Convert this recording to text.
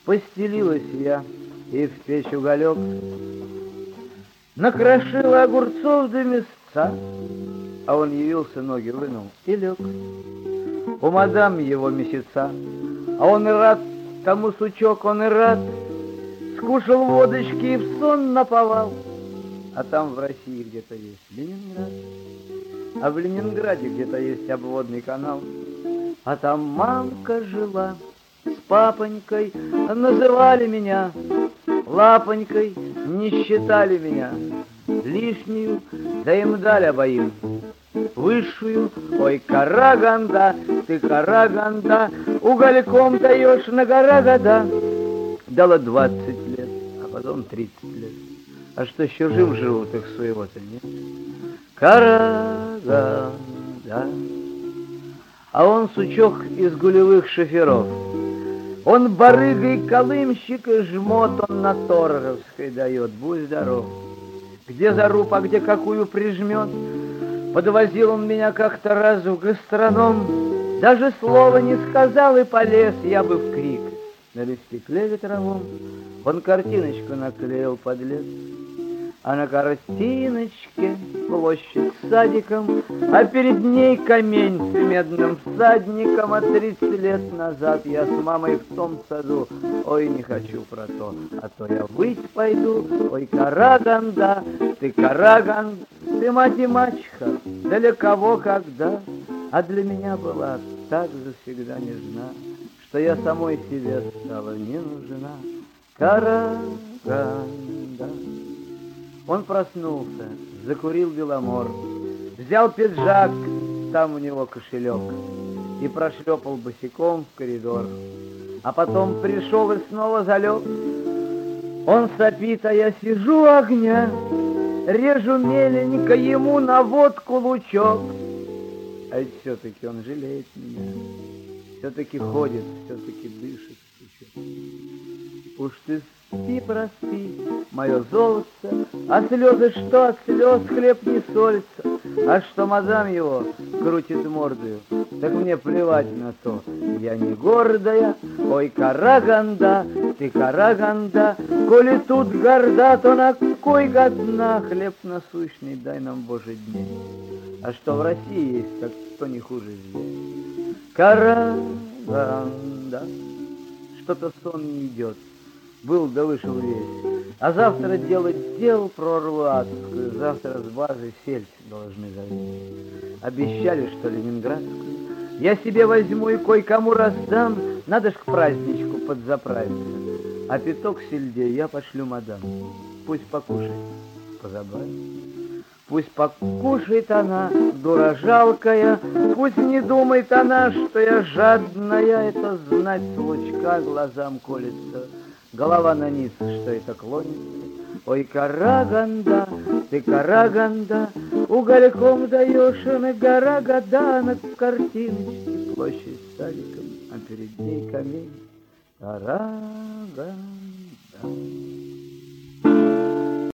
Постелилась я и в печь уголек, накрошила огурцов до мясца, а он явился, ноги вынул и лег. У мадам его месяца, а он и рад, тому сучок он и рад, скушал водочки и в сон наповал. А там в России где-то есть Ленинград, а в Ленинграде где-то есть обводный канал, а там мамка жила с папонькой, называли меня лапонькой, не считали меня лишнюю, да им дали обоим высшую. Ой, Караганда, ты Караганда, угольком даешь на гора года. Дала 20 лет, а потом 30 лет. А что, с чужим живут, их своего-то нет? Караганда. А он сучок из гулевых шоферов. Он барыга и колымщик, и жмот он на Торговской дает, будь здоров. Где заруб, а где какую прижмет. Подвозил он меня как-то раз в гастроном, даже слова не сказал и полез я бы в крик. На листикле ветровом он картиночку наклеил подлец, а на картиночке площадь с садиком, а перед ней камень с медным всадником. А 30 лет назад я с мамой в том саду, ой, не хочу про то, а то я выть пойду. Ой, Караганда, ты Караганда, ты мать и мачеха, для кого когда, а для меня была так завсегда нежна, что я самой себе стала не нужна. Караганда. Он проснулся, закурил беломор, взял пиджак, там у него кошелек, и прошлепал босиком в коридор. А потом пришел и снова залег. Он сопит, а я сижу у огня, режу меленько ему на водку лучок. А ведь все-таки он жалеет меня, все-таки ходит, все-таки дышит. Уж ты спи, проспи, мое золотце, а слезы что от слез, хлеб не солится. А что мадам его крутит мордою, так мне плевать на то, я не гордая. Ой, Караганда, ты Караганда, коли тут горда, то на кой годна? Хлеб насущный дай нам, Боже, дней. А что в России есть, так что не хуже здесь. Караганда. Что-то сон не идет, был да вышел весь. А завтра делать дел прорву адскую, завтра с базы сельдь должны завести. Обещали, что ленинградскую я себе возьму и кое-кому раздам, надо ж к праздничку подзаправиться. А пяток сельдей я пошлю мадам, пусть покушает, позабавится. Пусть покушает она, дура жалкая, пусть не думает она, что я жадная. Это знать с лучка глазам колется, голова на низ, что это клонится. Ой, Караганда, ты Караганда, угольком даешь на гора года, на картиночке площадь с садиком, а перед ней камень. Караганда.